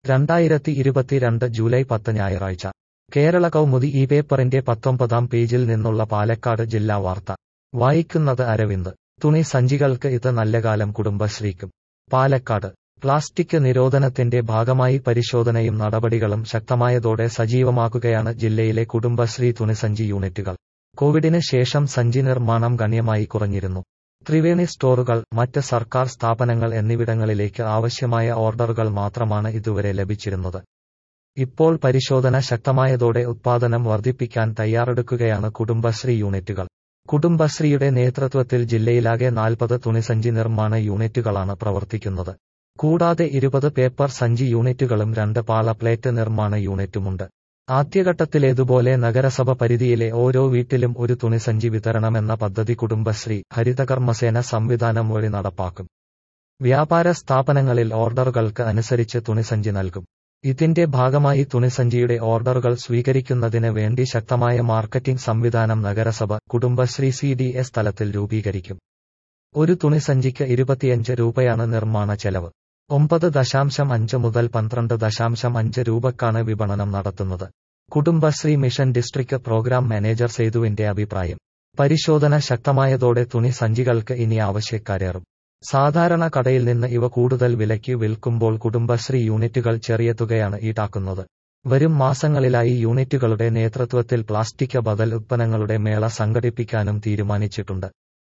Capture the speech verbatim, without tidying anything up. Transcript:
രണ്ടായിരത്തി ഇരുപത്തിരണ്ട് ജൂലൈ പത്ത് ഞായറാഴ്ച കേരള കൗമുദി ഈ പേപ്പറിന്റെ പത്തൊമ്പതാം പേജിൽ നിന്നുള്ള പാലക്കാട് ജില്ലാ വാർത്ത വായിക്കുന്നത് അരവിന്ദ്. തുണി സഞ്ചികൾക്ക് ഇത് നല്ല കാലം കുടുംബശ്രീക്കും. പാലക്കാട് പ്ലാസ്റ്റിക് നിരോധനത്തിന്റെ ഭാഗമായി പരിശോധനയും നടപടികളും ശക്തമായതോടെ സജീവമാകുകയാണ് ജില്ലയിലെ കുടുംബശ്രീ തുണിസഞ്ചി യൂണിറ്റുകൾ. കോവിഡിന് ശേഷം സഞ്ചി നിർമ്മാണം ഗണ്യമായി കുറഞ്ഞിരുന്നു. ത്രിവേണി സ്റ്റോറുകൾ, മറ്റ് സർക്കാർ സ്ഥാപനങ്ങൾ എന്നിവിടങ്ങളിലേക്ക് ആവശ്യമായ ഓർഡറുകൾ മാത്രമാണ് ഇതുവരെ ലഭിച്ചിരുന്നത്. ഇപ്പോൾ പരിശോധന ശക്തമായതോടെ ഉത്പാദനം വർദ്ധിപ്പിക്കാൻ തയ്യാറെടുക്കുകയാണ് കുടുംബശ്രീ യൂണിറ്റുകൾ. കുടുംബശ്രീയുടെ നേതൃത്വത്തിൽ ജില്ലയിലാകെ നാൽപ്പത് തുണിസഞ്ചി നിർമ്മാണ യൂണിറ്റുകളാണ് പ്രവർത്തിക്കുന്നത്. കൂടാതെ ഇരുപത് പേപ്പർ സഞ്ചി യൂണിറ്റുകളും രണ്ട് പാള പ്ലേറ്റ് നിർമ്മാണ യൂണിറ്റുമുണ്ട്. ആദ്യഘട്ടത്തിലേതുപോലെ നഗരസഭ പരിധിയിലെ ഓരോ വീട്ടിലും ഒരു തുണിസഞ്ചി വിതരണമെന്ന പദ്ധതി കുടുംബശ്രീ ഹരിതകർമ്മസേന സംവിധാനം വഴി നടപ്പാക്കും. വ്യാപാര സ്ഥാപനങ്ങളിൽ ഓർഡറുകൾക്ക് അനുസരിച്ച് തുണിസഞ്ചി നൽകും. ഇതിന്റെ ഭാഗമായി തുണിസഞ്ചിയുടെ ഓർഡറുകൾ സ്വീകരിക്കുന്നതിന് വേണ്ടി ശക്തമായ മാർക്കറ്റിംഗ് സംവിധാനം നഗരസഭ, കുടുംബശ്രീ സി ഡി എസ് തലത്തിൽ രൂപീകരിക്കും. ഒരു തുണിസഞ്ചിക്ക് ഇരുപത്തിയഞ്ച് രൂപയാണ് നിർമ്മാണ ചെലവ്. ഒമ്പത് ദശാംശം അഞ്ച് മുതൽ പന്ത്രണ്ട് ദശാംശം അഞ്ച് രൂപക്കാണ് വിപണനം നടത്തുന്നത്. Kudumbashree mission district program manager സേതുവിന്റെ അഭിപ്രായം: പരിശോധന ശക്തമായതോടെ തുണി സഞ്ചികൾക്ക് ഇനി ആവശ്യക്കാരേറും. സാധാരണ കടയിൽ നിന്ന് ഇവ കൂടുതൽ വിലയ്ക്ക് വിൽക്കുമ്പോൾ കുടുംബശ്രീ യൂണിറ്റുകൾ ചെറിയ തുകയാണ് ഈടാക്കുന്നത്. വരും മാസങ്ങളിലായി യൂണിറ്റുകളുടെ നേതൃത്വത്തിൽ പ്ലാസ്റ്റിക് ബദൽ ഉത്പന്നങ്ങളുടെ മേള സംഘടിപ്പിക്കാനും തീരുമാനിച്ചിട്ടുണ്ട്.